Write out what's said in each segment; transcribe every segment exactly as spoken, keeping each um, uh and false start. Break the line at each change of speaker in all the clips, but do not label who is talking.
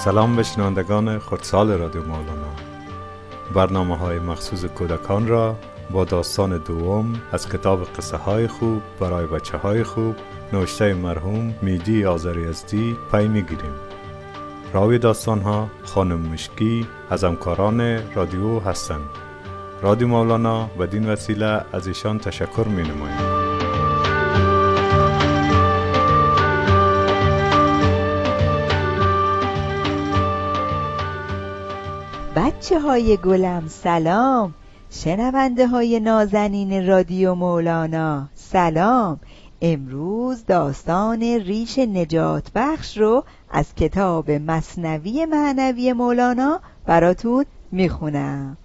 سلام به شنوندگان خردسال رادیو مولانا. برنامه های مخصوص کودکان را با داستان دوم از کتاب قصه های خوب برای بچه های خوب نوشته مرحوم میدی آذریزدی پی میگیریم. راوی داستان ها خانم مشکی از همکاران رادیو هستند. رادیو مولانا بدین وسیله از ایشان تشکر می نماییم.
بچه های گلم سلام، شنونده های نازنین رادیو مولانا سلام. امروز داستان ریش نجات بخش رو از کتاب مثنوی معنوی مولانا براتون میخونم.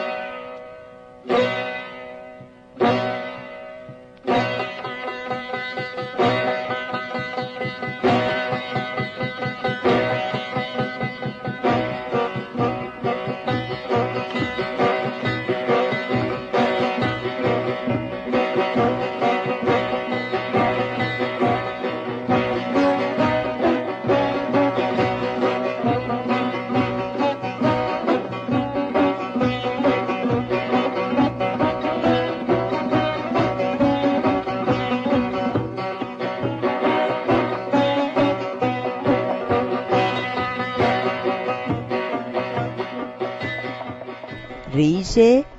ریش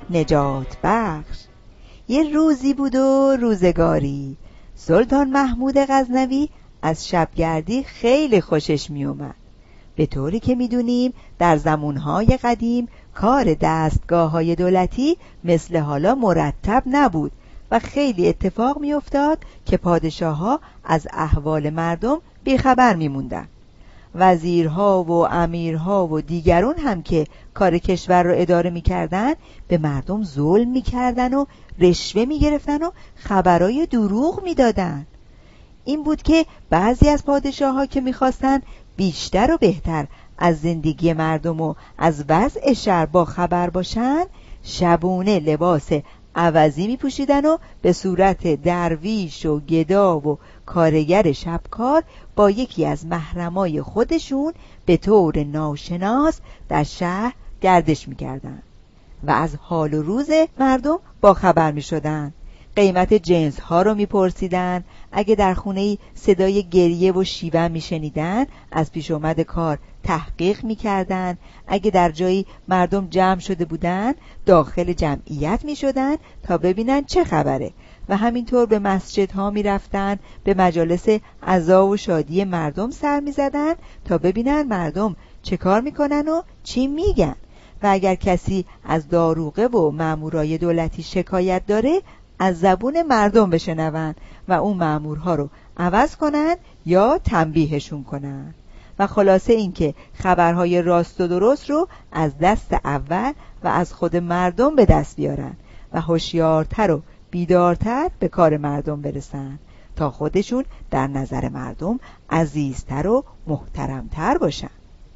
نجات بخش. یه روزی بود و روزگاری، سلطان محمود غزنوی از شبگردی خیلی خوشش می اومد. به طوری که می دونیم در زمانهای قدیم کار دستگاه‌های دولتی مثل حالا مرتب نبود و خیلی اتفاق می افتاد که پادشاه‌ها از احوال مردم بیخبر می موندن. وزیرها و امیرها و دیگرون هم که کار کشور رو اداره می‌کردن به مردم ظلم می‌کردن و رشوه می‌گرفتن و خبرای دروغ می‌دادن. این بود که بعضی از پادشاه‌ها که می‌خواستن بیشتر و بهتر از زندگی مردم و از وضع شهر با خبر باشن، شبونه لباس عوضی می‌پوشیدن و به صورت درویش و گدا و کارگر شبکار با یکی از محرمای خودشون به طور ناشناس در شهر گردش می‌کردن و از حال و روز مردم با خبر می‌شدن. قیمت جنس ها رو می‌پرسیدن. اگه در خونه‌ای صدای گریه و شیون می‌شنیدن از پیش اومد کار تحقیق می‌کردن. اگه در جایی مردم جمع شده بودن داخل جمعیت می‌شدن تا ببینن چه خبره و همینطور به مسجدها می‌رفتن، به مجالس عزا و شادی مردم سر می‌زدن تا ببینن مردم چه کار می‌کنن و چی میگن و اگر کسی از داروغه و مامورای دولتی شکایت داره از زبون مردم بشنون و اون مامورها رو عوض کنن یا تنبیهشون کنن و خلاصه این که خبرهای راست و درست رو از دست اول و از خود مردم به دست بیارن و هوشیارتر و بیدارتر به کار مردم برسن تا خودشون در نظر مردم عزیزتر و محترمتر باشن.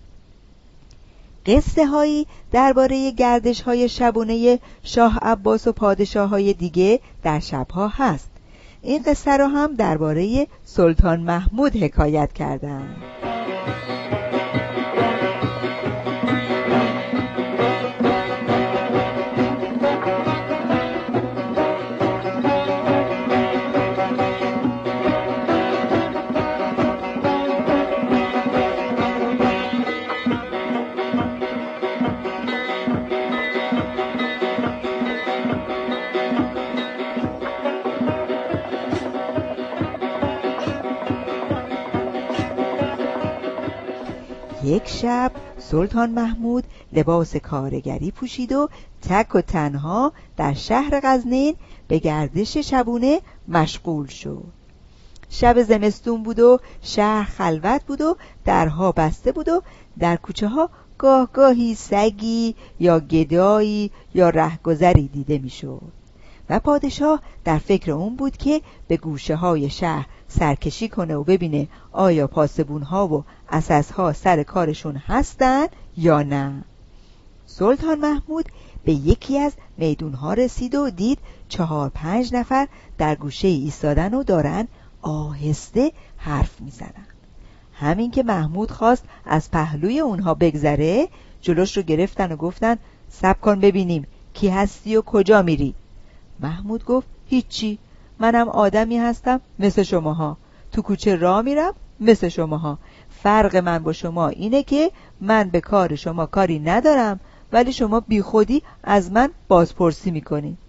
قصه هایی درباره گردش های شبونه شاه عباس و پادشاه های دیگه در شبها هست. این قصه رو هم درباره سلطان محمود حکایت کردن. یک شب سلطان محمود لباس کارگری پوشید و تک و تنها در شهر غزنین به گردش شبونه مشغول شد. شب زمستون بود و شهر خلوت بود و درها بسته بود و در کوچه ها گاه گاهی سگی یا گدایی یا رهگذری دیده میشد و پادشاه در فکر اون بود که به گوشه های شهر سرکشی کنه و ببینه آیا پاسبون‌ها و اساس‌ها سر کارشون هستن یا نه. سلطان محمود به یکی از میدون‌ها رسید و دید چهار پنج نفر در گوشه ایستادن و دارن آهسته حرف میزنن. همین که محمود خواست از پهلوی اونها بگذره، جلوش رو گرفتن و گفتن صبر کن ببینیم کی هستی و کجا میری. محمود گفت هیچی، منم آدمی هستم مثل شماها، تو کوچه راه میرم مثل شماها. فرق من با شما اینه که من به کار شما کاری ندارم، ولی شما بی خودی از من بازپرسی میکنی.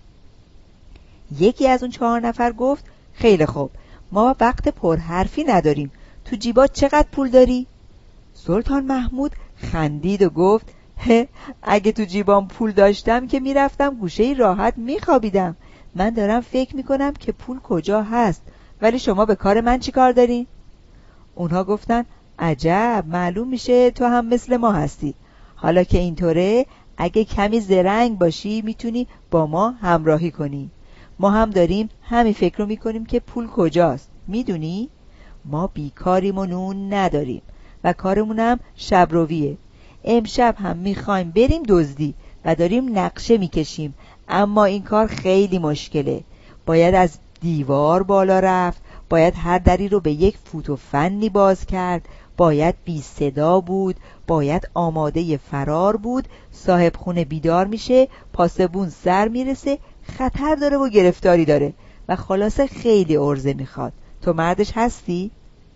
یکی از اون چهار نفر گفت خیلی خوب، ما وقت پرحرفی نداریم، تو جیبات چقدر پول داری؟ سلطان محمود خندید و گفت هه، اگه تو جیبام پول داشتم که میرفتم گوشه راحت میخوابیدم. من دارم فکر میکنم که پول کجا هست، ولی شما به کار من چی کار دارین؟ اونها گفتن عجب، معلوم میشه تو هم مثل ما هستی. حالا که اینطوره، اگه کمی زرنگ باشی میتونی با ما همراهی کنی. ما هم داریم همین فکر رو میکنیم که پول کجاست. میدونی؟ ما بیکاریم و نون نداریم و کارمونم شبرویه. امشب هم میخوایم بریم دزدی و داریم نقشه میکشیم، اما این کار خیلی مشکله. باید از دیوار بالا رفت، باید هر دری رو به یک فوت و فنی باز کرد، باید بی صدا بود، باید آماده فرار بود. صاحب خونه بیدار میشه، پاسبون سر میرسه، خطر داره و گرفتاری داره و خلاصه خیلی عرضه میخواد. تو مردش هستی؟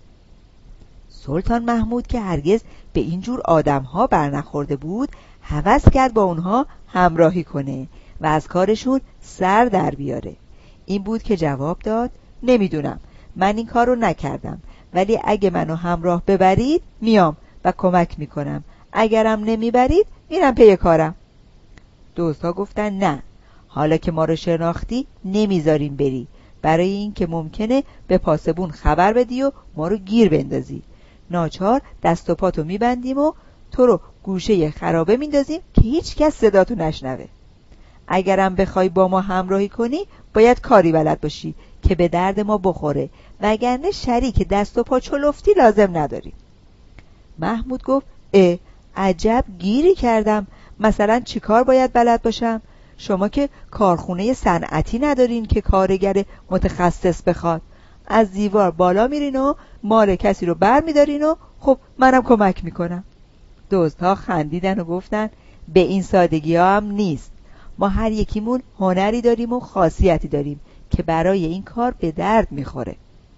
سلطان محمود که هرگز به اینجور آدمها برنخورده بود، هوس کرد با اونها همراهی کنه و از کارشون سر در بیاره. این بود که جواب داد نمیدونم، من این کار رو نکردم، ولی اگه منو همراه ببرید میام و کمک میکنم، اگرم نمیبرید میرم پی کارم. دوستا گفتن نه، حالا که ما رو شناختی نمیذاریم بری، برای این که ممکنه به پاسبون خبر بدی و ما رو گیر بندازی. ناچار دست و پاتو میبندیم و تو رو گوشه خرابه میندازیم که هیچ کس صداتو نشنوه. اگرم بخوای با ما همراهی کنی باید کاری بلد باشی که به درد ما بخوره، وگرنه شریک دست و پا چلفتی لازم نداری. محمود گفت اه، عجب گیری کردم. مثلا چی کار باید بلد باشم؟ شما که کارخونه صنعتی ندارین که کارگر متخصص بخواد. از دیوار بالا میرین و مال کسی رو بر میدارین و خب منم کمک میکنم. دزدها خندیدن و گفتن به این سادگی ها هم نیست، ما هر یکیمون هنری داریم و خاصیتی داریم که برای این کار به درد میخوره.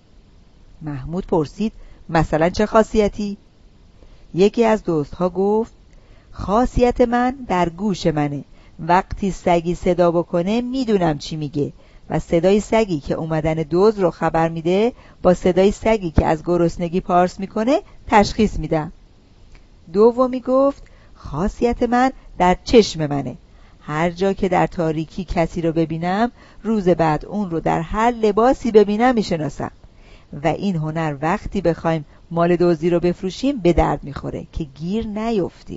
محمود پرسید مثلا چه خاصیتی؟ یکی از دزدها گفت خاصیت من در گوش منه، وقتی سگی صدا بکنه میدونم چی میگه و صدای سگی که اومدن دزد رو خبر میده با صدای سگی که از گرسنگی پارس میکنه تشخیص میدم. دومی گفت خاصیت من در چشم منه، هر جا که در تاریکی کسی رو ببینم روز بعد اون رو در هر لباسی ببینم میشناسم و این هنر وقتی بخوایم مال دزدی رو بفروشیم به درد میخوره که گیر نیفتیم.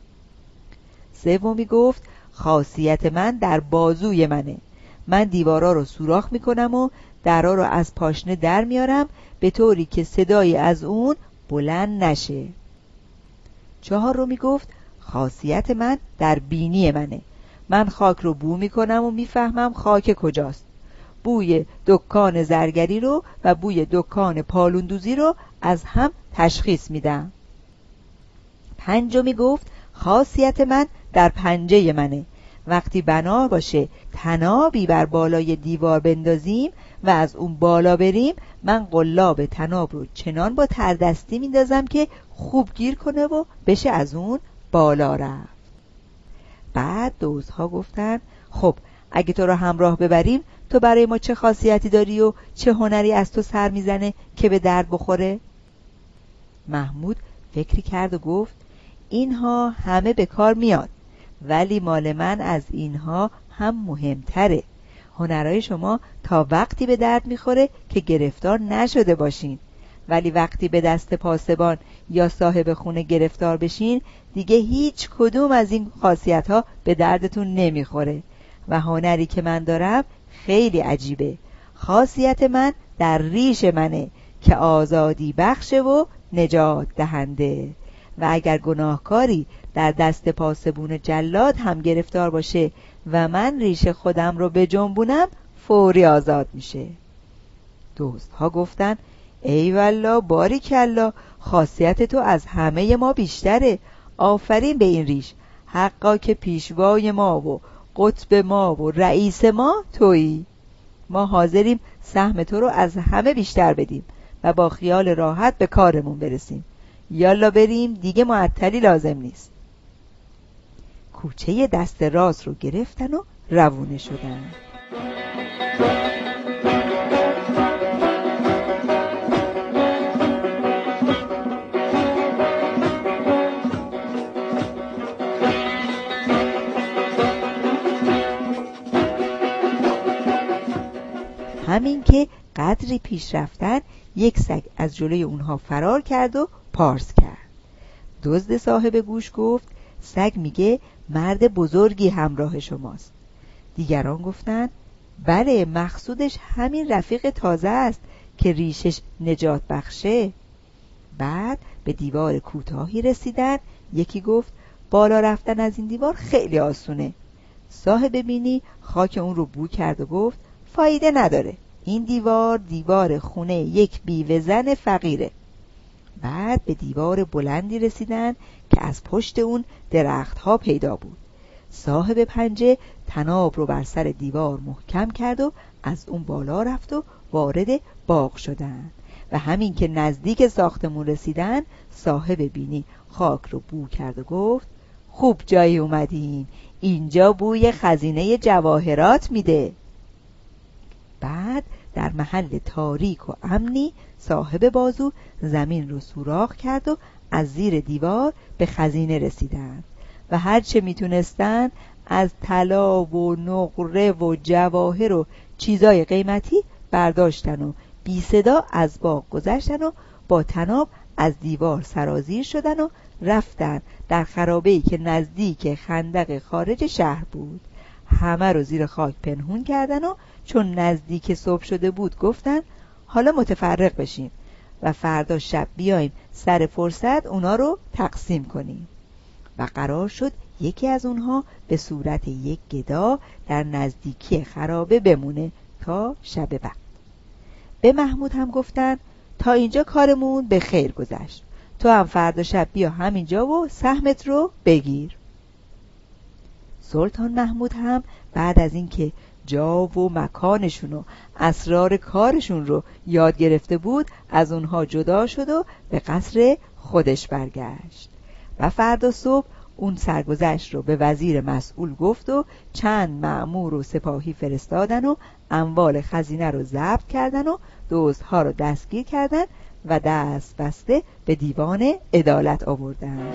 سومی گفت خاصیت من در بازوی منه، من دیوارا رو سوراخ میکنم و درا رو از پاشنه در میارم به طوری که صدایی از اون بلند نشه. چهارمی گفت خاصیت من در بینی منه، من خاک رو بو میکنم و میفهمم خاک کجاست. بوی دکان زرگری رو و بوی دکان پالوندوزی رو از هم تشخیص میدم. پنجمی گفت خاصیت من در پنجه منه، وقتی بنا باشه تنابی بر بالای دیوار بندازیم و از اون بالا بریم، من قلاب تناب رو چنان با تردستی میندازم که خوب گیر کنه و بشه از اون بالا رفت. بعد دزدها گفتن خب اگه تو رو همراه ببریم تو برای ما چه خاصیتی داری و چه هنری از تو سر میزنه که به درد بخوره؟ محمود فکری کرد و گفت اینها همه به کار میاد، ولی مال من از اینها هم مهمتره. هنرهای شما تا وقتی به درد میخوره که گرفتار نشده باشین، ولی وقتی به دست پاسبان یا صاحب خونه گرفتار بشین دیگه هیچ کدوم از این خاصیت ها به دردتون نمیخوره و هنری که من دارم خیلی عجیبه. خاصیت من در ریش منه که آزادی بخشه و نجات دهنده و اگر گناهکاری در دست پاسبون جلاد هم گرفتار باشه و من ریش خودم رو به جنبونم فوری آزاد میشه. دوستها گفتن ای والله باریکالله، خاصیت تو از همه ما بیشتره. آفرین به این ریش، حقا که پیشوای ما و قطب ما و رئیس ما تویی. ما حاضریم سهم تو رو از همه بیشتر بدیم و با خیال راحت به کارمون برسیم. یالا بریم، دیگه معطلی لازم نیست. کوچه دست راست رو گرفتن و روونه شدن. همین که قدری پیش رفتن، یک سگ از جلوی اونها فرار کرد و پارس کرد. دزد صاحب گوش گفت سگ میگه مرد بزرگی همراه شماست. دیگران گفتند بله، مقصودش همین رفیق تازه است که ریشش نجات بخشه. بعد به دیوار کوتاهی رسیدن. یکی گفت بالا رفتن از این دیوار خیلی آسونه. صاحب بینی خاک اون رو بو کرد و گفت فایده نداره، این دیوار دیوار خونه یک بیوه زن فقیره. بعد به دیوار بلندی رسیدن که از پشت اون درختها پیدا بود. صاحب پنجه طناب رو بر سر دیوار محکم کرد و از اون بالا رفت و وارد باغ شدن. و همین که نزدیک ساختمون رسیدن، صاحب بینی خاک رو بو کرد و گفت خوب جایی اومدین، اینجا بوی خزینه جواهرات میده. بعد در محل تاریک و امنی صاحب بازو زمین رو سوراخ کرد و از زیر دیوار به خزینه رسیدند و هر چه میتونستن از طلا و نقره و جواهر و چیزای قیمتی برداشتن و بی صدا از باغ گذشتن و با طناب از دیوار سرازیر شدن و رفتن در خرابه‌ای که نزدیک خندق خارج شهر بود. همه رو زیر خاک پنهون کردن و چون نزدیک صبح شده بود گفتن حالا متفرق بشیم و فردا شب بیایم سر فرصت اونا رو تقسیم کنیم. و قرار شد یکی از اونها به صورت یک گدا در نزدیکی خرابه بمونه تا شب بعد. به محمود هم گفتن تا اینجا کارمون به خیر گذشت، تو هم فردا شب بیا همینجا و سهمت رو بگیر. سلطان محمود هم بعد از اینکه جا و مکانشون و اسرار کارشون رو یاد گرفته بود، از اونها جدا شد و به قصر خودش برگشت. و فردا صبح اون سرگذشت رو به وزیر مسئول گفت و چند مأمور و سپاهی فرستادن و اموال خزینه رو ضبط کردن و دزدها رو دستگیر کردن و دست بسته به دیوان عدالت آوردن.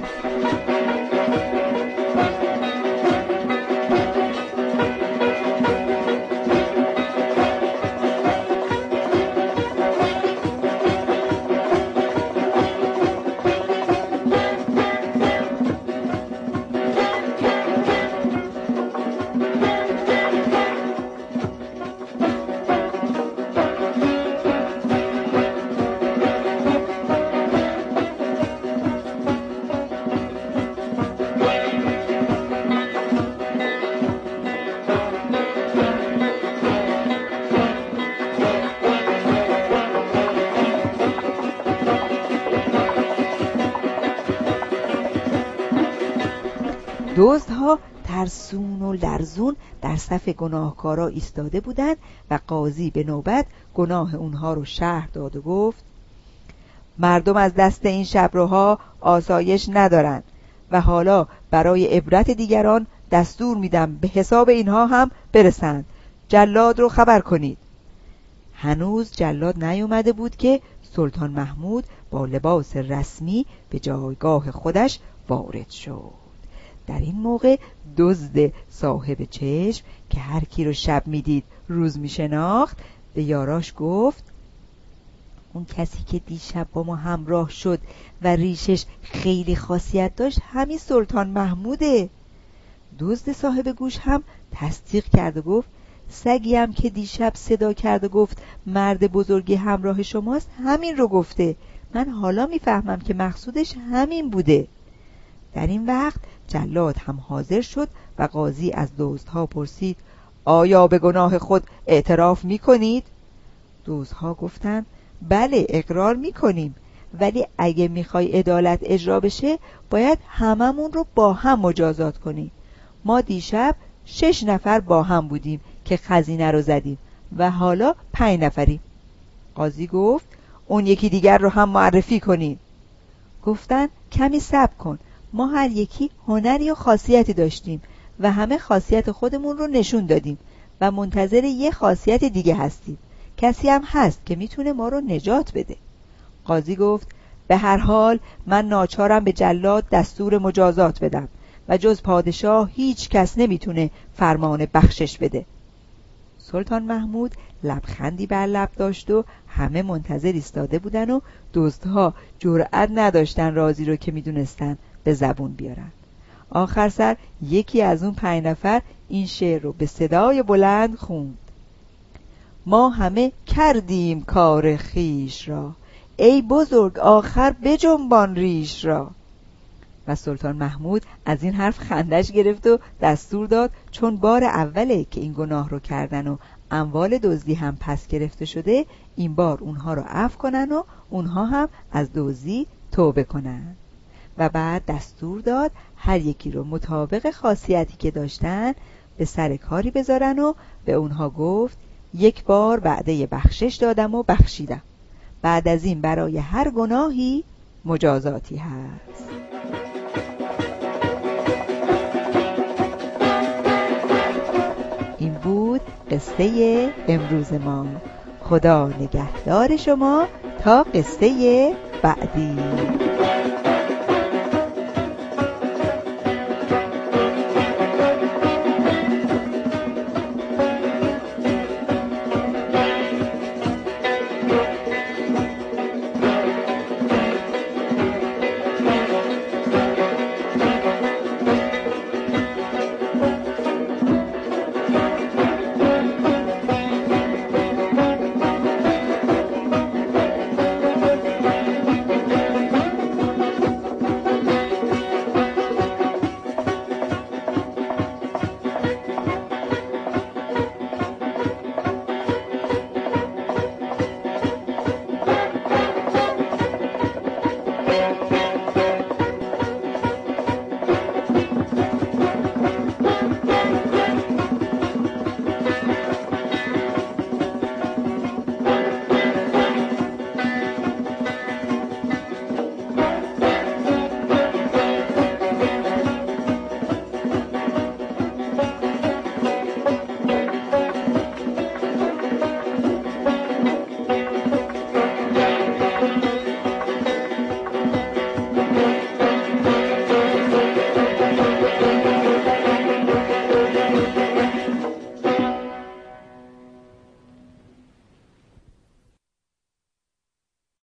دزدها ترسون و لرزون در صف گناهکارا ایستاده بودند و قاضی به نوبت گناه اونها رو شرح داد و گفت مردم از دست این شبروها آسایش ندارن و حالا برای عبرت دیگران دستور میدم به حساب اینها هم برسند. جلاد رو خبر کنید. هنوز جلاد نیومده بود که سلطان محمود با لباس رسمی به جایگاه خودش وارد شد. در این موقع دزد صاحب چشم که هر کی رو شب میدید روز میشناخت به یاراش گفت اون کسی که دیشب با ما همراه شد و ریشش خیلی خاصیت داشت همین سلطان محموده. دزد صاحب گوش هم تصدیق کرد و گفت سگی هم که دیشب صدا کرد و گفت مرد بزرگی همراه شماست همین رو گفته. من حالا میفهمم که مقصودش همین بوده. در این وقت جلاد هم حاضر شد و قاضی از دزدها پرسید آیا به گناه خود اعتراف می کنید؟ دزدها گفتند بله اقرار میکنیم، ولی اگه میخوای عدالت اجرا بشه باید هممون رو با هم مجازات کنیم. ما دیشب شش نفر با هم بودیم که خزینه رو زدیم و حالا پنج نفریم. قاضی گفت اون یکی دیگر رو هم معرفی کنین. گفتن کمی صبر کن، ما هر یکی هنری و خاصیتی داشتیم و همه خاصیت خودمون رو نشون دادیم و منتظر یه خاصیت دیگه هستیم. کسی هم هست که میتونه ما رو نجات بده. قاضی گفت به هر حال من ناچارم به جلاد دستور مجازات بدم و جز پادشاه هیچ کس نمیتونه فرمان بخشش بده. سلطان محمود لبخندی بر لب داشت و همه منتظر ایستاده بودن و دزدها جرأت نداشتن رازی رو که میدونستن به زبون بیارن. آخر سر یکی از اون پنج نفر این شعر رو به صدای بلند خوند: ما همه کردیم کار خیش را، ای بزرگ آخر بجنبان ریش را. و سلطان محمود از این حرف خندش گرفت و دستور داد چون بار اوله که این گناه رو کردن و اموال دزدی هم پس گرفته شده، این بار اونها رو عفو کنن و اونها هم از دزدی توبه کنن. و بعد دستور داد هر یکی رو مطابق خاصیتی که داشتن به سر کاری بذارن و به اونها گفت یک بار وعده بخشش دادم و بخشیدم، بعد از این برای هر گناهی مجازاتی هست. این بود قصه امروز ما. خدا نگهدار شما تا قصه بعدی.